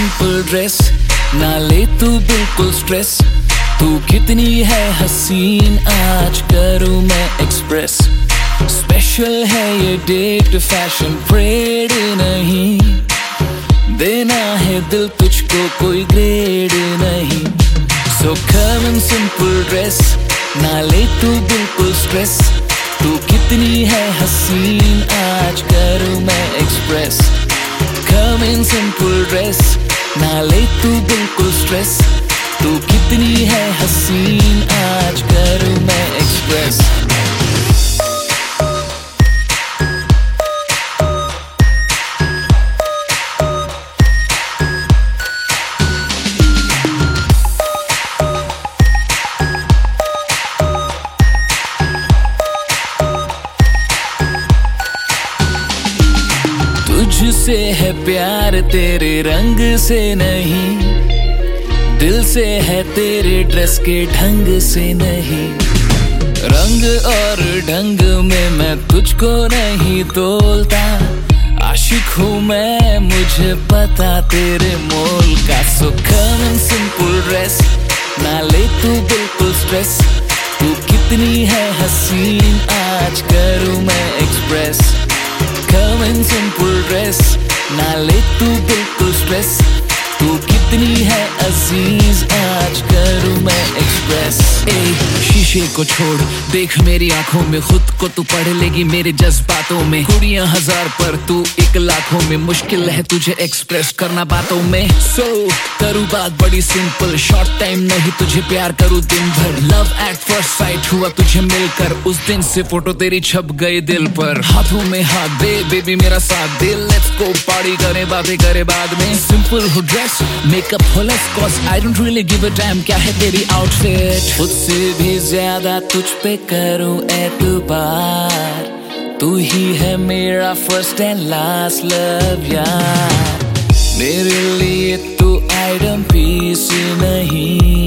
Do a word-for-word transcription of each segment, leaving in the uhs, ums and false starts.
Simple dress, ना ले तू बिल्कुल स्ट्रेस। तू कितनी है हसीन, आज करूँ मैं एक्सप्रेस। स्पेशल है ये डेट, फैशन परेड नहीं, देना है दिल तुझको कोई ग्रेड नहीं। So come in simple dress, ना ले तू बिल्कुल स्ट्रेस। तू कितनी है हसीन, आज करूँ मैं express. Come in simple dress, ना ले तू बिल्कुल स्ट्रेस। तू कितनी है हसीन, आज करूँ मैं एक्सप्रेस। तुझसे है प्यार, तेरे रंग से नहीं, दिल से है तेरे ड्रेस के ढंग से नहीं। रंग और ढंग में मैं तुझको नहीं तोलता, आशिक हूँ मैं, मुझे पता तेरे मोल का। सो कम इन सिंपल ड्रेस, ना ले तू बिल्कुल स्ट्रेस। तू कितनी है हसीन, आज करूँ मैं express. Come in simple dress, ना ले तू बिल्कुल स्ट्रेस। तू कितनी है अजीज, आज करूँ मैं एक्सप्रेस। ए शीशे को छोड़, देख मेरी आंखों में, खुद को तू पढ़ लेगी मेरे जज्बातों में। कुड़ियां हजार पर तू एक लाखों में, मुश्किल है तुझे एक्सप्रेस करना बातों में। सो so, करूँ बात बड़ी सिंपल, शॉर्ट टाइम नहीं तुझे प्यार करूँ दिन भर। लव एट फर्स्ट साइट हुआ तुझे मिलकर, उस दिन से फोटो तेरी छप गई दिल पर। हाथों में हाथ दे बेबी मेरा साथ दे, लेट्स गो पार्टी करें, बातें करें बाद में। सिंपल हो ड्रेस, मेकअप हो less, cause I don't really give a damn क्या है तेरी आउटफिट। खुदसे भी ज्यादा तुझ पे करूँ एतबार, तू ही है मेरा फर्स्ट एंड लास्ट लव यार। मेरे लिए तू आइटम पीस नहीं,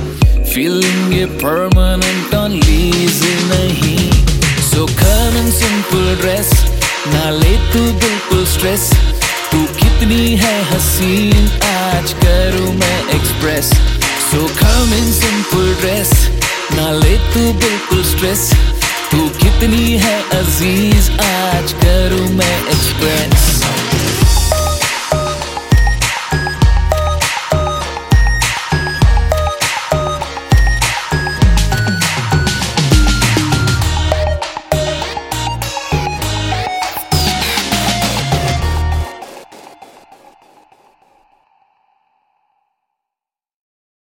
फीलिंग ये परमानेंट ऑन लीज नहीं। So come in simple dress, ना ले तू बिल्कुल स्ट्रेस। तू कितनी है हसीन, आज करूँ मैं express. So come in simple dress, ना ले तू बिल्कुल स्ट्रेस। तू कितनी है अजीज, आज करूँ मैं एक्सप्रेस।